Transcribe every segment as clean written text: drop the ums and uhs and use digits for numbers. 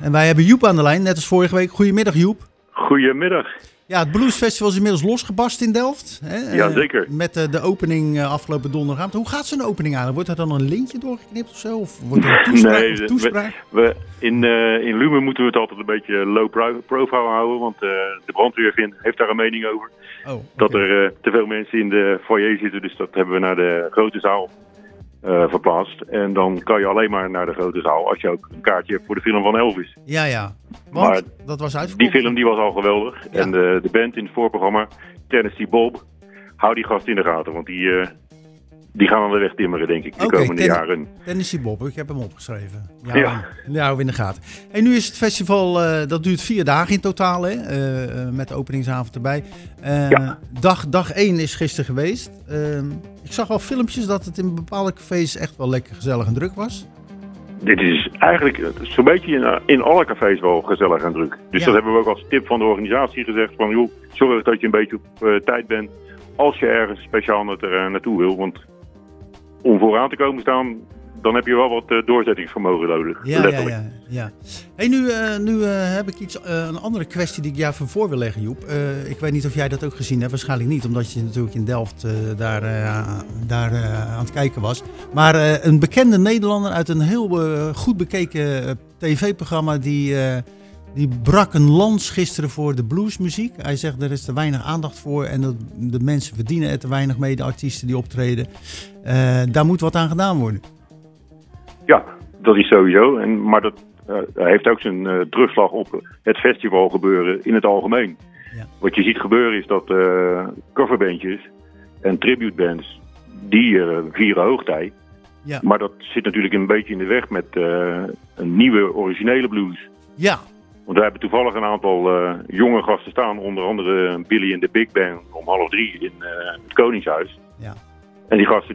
En wij hebben Joep aan de lijn, net als vorige week. Goedemiddag Joep. Goedemiddag. Ja, het Bluesfestival is inmiddels losgebarst in Delft. Hè? Jazeker. Met de opening afgelopen donderdagavond. Hoe gaat zo'n opening aan? Wordt er dan een lintje doorgeknipt of zo? Of wordt er een toespraak? In Lumen moeten we het altijd een beetje low profile houden. Want de brandweer heeft daar een mening over. Oh, okay. Dat er te veel mensen in de foyer zitten. Dus dat hebben we naar de grote zaal verplaatst. En dan kan je alleen maar naar de grote zaal als je ook een kaartje hebt voor de film van Elvis. Ja. Want maar dat was uitverkocht. Die film die was al geweldig. Ja. En de band in het voorprogramma, Tennessee Bob, hou die gast in de gaten. Want die gaan aan de weg timmeren, denk ik, de komende jaren. Tennessee Bob, ik heb hem opgeschreven. Ja. Die houden we in de gaten. En nu is het festival, dat duurt 4 dagen in totaal, hè? Met de openingsavond erbij. Dag 1 is gisteren geweest. Ik zag wel filmpjes dat het in bepaalde cafés echt wel lekker gezellig en druk was. Dit is eigenlijk zo'n beetje in alle cafés wel gezellig en druk. Dus dat hebben we ook als tip van de organisatie gezegd. Van joh, zorg dat je een beetje op tijd bent als je ergens speciaal naartoe wil. Want om vooraan te komen staan, dan heb je wel wat doorzettingsvermogen nodig. Ja. Hey, nu heb ik een andere kwestie die ik jou voor wil leggen, Joep. Ik weet niet of jij dat ook gezien hebt. Waarschijnlijk niet, omdat je natuurlijk in Delft daar aan het kijken was. Maar een bekende Nederlander uit een heel goed bekeken tv-programma... Die brak een lans gisteren voor de bluesmuziek. Hij zegt er is te weinig aandacht voor en de mensen verdienen er te weinig mee, de artiesten die optreden. Daar moet wat aan gedaan worden. Ja, dat is sowieso. Maar dat heeft ook zijn terugslag op het festival gebeuren in het algemeen. Ja. Wat je ziet gebeuren is dat coverbandjes en tributebands, die vieren hoogtij. Ja. Maar dat zit natuurlijk een beetje in de weg met een nieuwe originele blues. Ja. Want we hebben toevallig een aantal jonge gasten staan. Onder andere Billy en de Big Band om 2:30 in het Koningshuis. Ja. En die gasten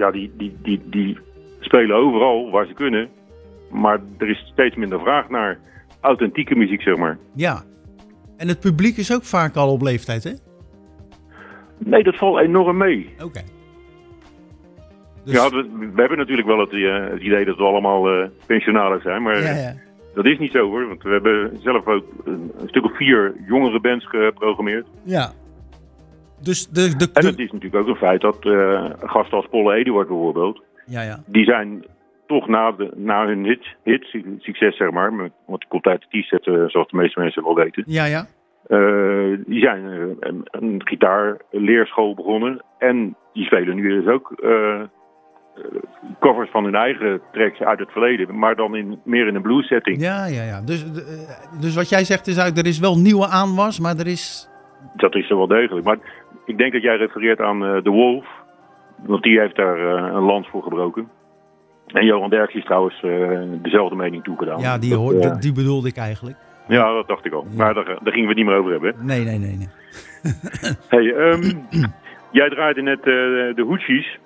die spelen overal waar ze kunnen. Maar er is steeds minder vraag naar authentieke muziek, zeg maar. Ja. En het publiek is ook vaak al op leeftijd, hè? Nee, dat valt enorm mee. Oké. Dus... Ja, we hebben natuurlijk wel het idee dat we allemaal pensionaren zijn. Maar... Ja. Dat is niet zo hoor, want we hebben zelf ook een stuk of 4 jongere bands geprogrammeerd. Ja. Dus En het is natuurlijk ook een feit dat gasten als Paul Eduard bijvoorbeeld, die zijn toch na hun hit succes zeg maar, want het komt uit de T-set zoals de meeste mensen wel weten. Ja. Die zijn een gitaarleerschool begonnen en die spelen nu dus ook... covers van hun eigen tracks uit het verleden, maar dan meer in een blues setting. Ja. Dus wat jij zegt is eigenlijk, er is wel nieuwe aanwas, maar er is... Dat is er wel degelijk. Maar ik denk dat jij refereert aan The Wolf, want die heeft daar een lans voor gebroken. En Johan Derks is trouwens dezelfde mening toegedaan. Ja, die bedoelde ik eigenlijk. Ja, dat dacht ik al. Ja. Maar daar gingen we het niet meer over hebben. Nee. Hey, jij draaide net de Hoochies.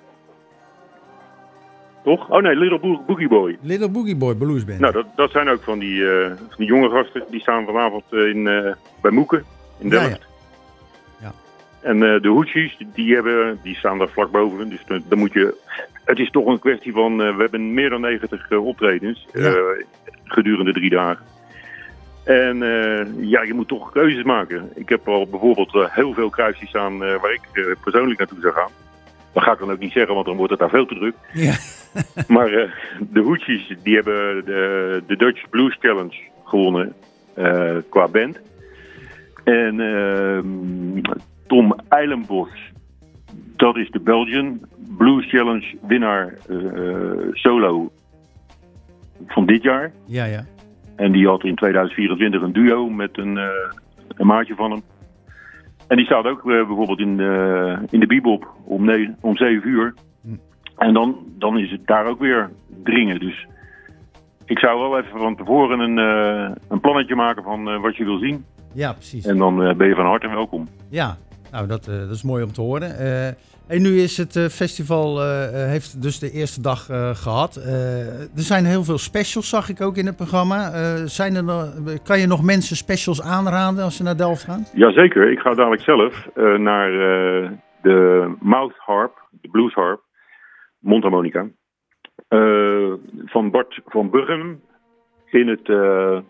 Toch? Oh nee, Little Boogie Boy. Little Boogie Boy, bluesband. Nou, dat zijn ook van die jonge gasten. Die staan vanavond bij Moeken in Delft. Ja. En de Hoochies, die staan daar vlak boven. Dus dan moet je... Het is toch een kwestie van... we hebben meer dan 90 optredens gedurende 3 dagen. En je moet toch keuzes maken. Ik heb al bijvoorbeeld heel veel kruisjes staan waar ik persoonlijk naartoe zou gaan. Dat ga ik dan ook niet zeggen, want dan wordt het daar veel te druk. Ja. Maar de Hoochies, die hebben de Dutch Blues Challenge gewonnen qua band. En Tom Eilenbos, dat is de Belgian Blues Challenge winnaar solo van dit jaar. Ja. En die had in 2024 een duo met een maatje van hem. En die staat ook bijvoorbeeld in de bebop om 7 uur. En dan is het daar ook weer dringen. Dus ik zou wel even van tevoren een plannetje maken van wat je wil zien. Ja, precies. En dan ben je van harte welkom. Ja, nou dat is mooi om te horen. En nu is het festival, heeft dus de eerste dag gehad. Er zijn heel veel specials, zag ik ook in het programma. Kan je nog mensen specials aanraden als ze naar Delft gaan? Jazeker, ik ga dadelijk zelf naar de Mouth Harp, de Blues Harp, mondharmonica. Van Bart van Burgem in het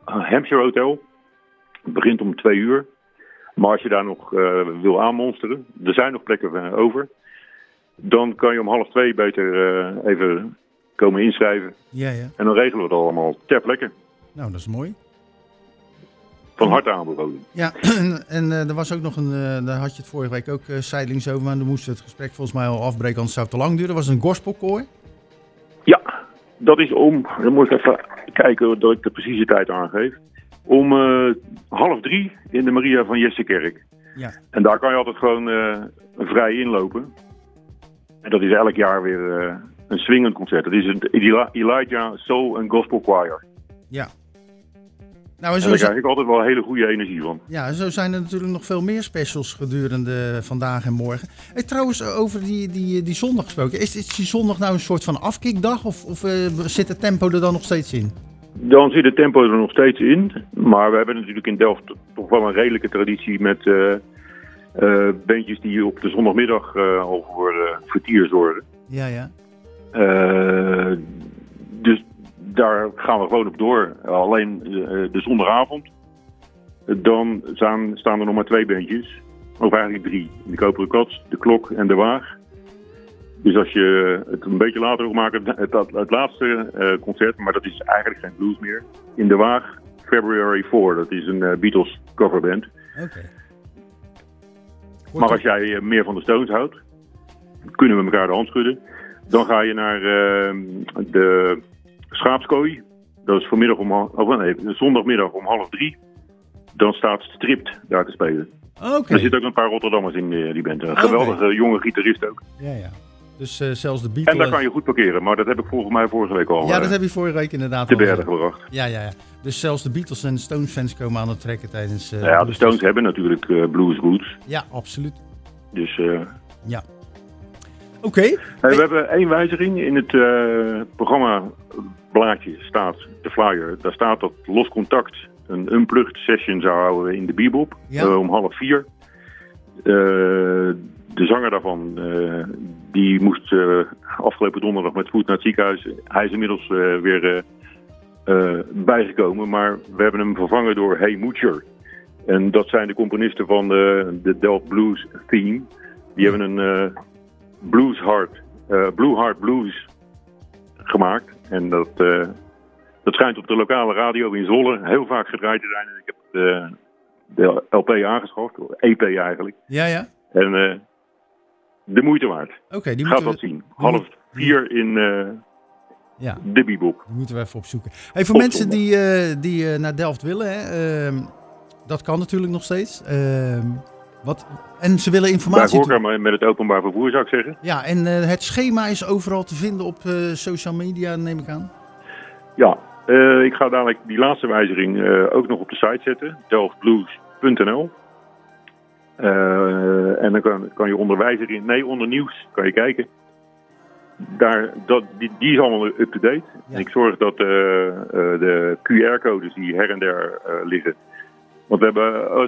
Hampshire Hotel. Het begint om 2 uur. Maar als je daar nog wil aanmonsteren, er zijn nog plekken over. Dan kan je om 1:30 beter even komen inschrijven. Ja. En dan regelen we het allemaal ter plekke. Nou, dat is mooi. Van harte aanbevolen. Ja, en er was ook nog daar had je het vorige week ook zijdelings over, maar dan moesten we het gesprek volgens mij al afbreken, anders zou het te lang duren. Was het een gospelkoor? Ja, dat is dan moet ik even kijken dat ik de precieze tijd aangeef. Om 2:30 in de Maria van Jessekerk. Ja. En daar kan je altijd gewoon vrij inlopen. En dat is elk jaar weer een swingend concert. Dat is een Elijah Soul and Gospel Choir. Ja. Nou, En daar krijg ik altijd wel hele goede energie van. Ja, zo zijn er natuurlijk nog veel meer specials gedurende vandaag en morgen. Hey, trouwens, over die zondag gesproken. Is die zondag nou een soort van afkickdag? Of zit het tempo er dan nog steeds in? Dan zit het tempo er nog steeds in. Maar we hebben natuurlijk in Delft toch wel een redelijke traditie met bandjes die op de zondagmiddag al voor vertier zorgen. Ja. Dus daar gaan we gewoon op door. Alleen de zondagavond, dan staan er nog maar 2 bandjes. Of eigenlijk 3. De Koperen Kat, de Klok en de Waag. Dus als je het een beetje later wil maken, het laatste concert, maar dat is eigenlijk geen blues meer. In de Waag, February 4, dat is een Beatles coverband. Oké. Maar als jij meer van de Stones houdt, kunnen we elkaar de hand schudden. Dan ga je naar de Schaapskooi. Dat is zondagmiddag om 2:30. Dan staat Stript daar te spelen. Oké. Er zitten ook een paar Rotterdammers in die band. Een geweldige jonge gitarist ook. Ja. Dus zelfs de Beatles... En daar kan je goed parkeren, maar dat heb ik volgens mij vorige week al dat heb je vorige week inderdaad te al berden gebracht. Ja. Dus zelfs de Beatles en Stones fans komen aan het trekken tijdens... de Stones hebben natuurlijk blues roots. Ja, absoluut. Dus... Ja. Oké. We hebben 1 wijziging in het programmablaadje staat, de flyer. Daar staat dat Los Contact een unplugged session zou houden in de Bebop om 3:30. De zanger daarvan, die moest afgelopen donderdag met spoed naar het ziekenhuis. Hij is inmiddels weer bijgekomen, maar we hebben hem vervangen door Hey Moocher. En dat zijn de componisten van de Delft Blues Theme. Die hebben een Blue Heart Blues gemaakt. En dat schijnt op de lokale radio in Zwolle heel vaak gedraaid te zijn. En ik heb de LP aangeschaft, EP eigenlijk. Ja. En de moeite waard. Oké, die gaat dat zien. 3:30 in de Bebop. Die moeten we even opzoeken. Hey, voor mensen die naar Delft willen, hè, dat kan natuurlijk nog steeds. En ze willen informatie... Bij voorkeur met het openbaar vervoer, zou ik zeggen. Ja, en het schema is overal te vinden op social media, neem ik aan. Ja, ik ga dadelijk die laatste wijziging ook nog op de site zetten. delftblues.nl. En dan kan je onder nieuws kan je kijken. Die is allemaal up-to-date. Ja. Ik zorg dat de QR-codes die her en der liggen. Want we hebben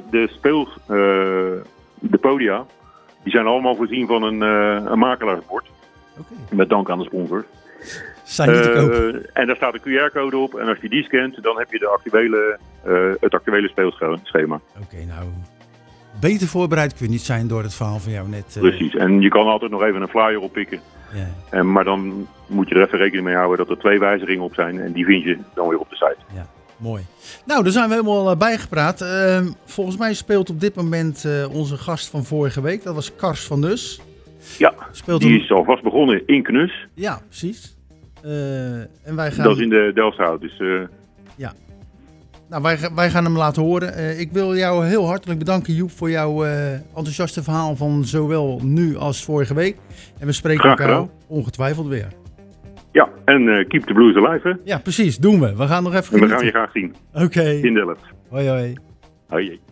de podia, die zijn allemaal voorzien van een makelaarsbord. Okay. Met dank aan de sponsor. Zijn niet te koop. En daar staat een QR-code op. En als je die scant, dan heb je het actuele speelschema. Oké, nou... Beter voorbereid kun je niet zijn door het verhaal van jou net. Precies. En je kan altijd nog even een flyer oppikken. Ja. Maar dan moet je er even rekening mee houden dat er 2 wijzigingen op zijn. En die vind je dan weer op de site. Ja, mooi. Nou, daar zijn we helemaal bijgepraat. Volgens mij speelt op dit moment onze gast van vorige week. Dat was Kars van Dus. Ja, die is alvast begonnen in Knus. Ja, precies. En wij gaan... Dat is in de Delfthout. Dus... Ja. Nou, wij gaan hem laten horen. Ik wil jou heel hartelijk bedanken, Joep, voor jouw enthousiaste verhaal van zowel nu als vorige week. En we spreken elkaar ongetwijfeld weer. Ja, en keep the blues alive, hè? Ja, precies. Doen we. We gaan nog even genieten. En we gaan je graag zien. Oké. In Delft. Hoi, hoi. Hoi.